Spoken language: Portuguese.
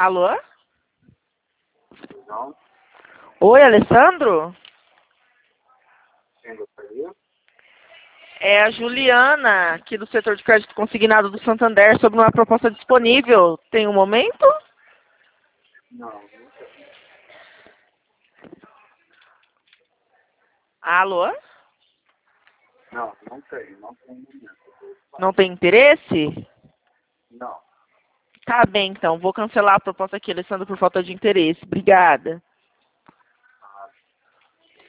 Alô? Não, Oi, Alessandro? quem gostaria? É a Juliana, aqui do setor de crédito consignado do Santander, sobre uma proposta disponível. Tem um momento? Não, não tem. Alô? Não, não tem, não tem momento. Não tem interesse? Não. Tá bem, então. Vou cancelar a proposta aqui, Alessandro, por falta de interesse. Obrigada.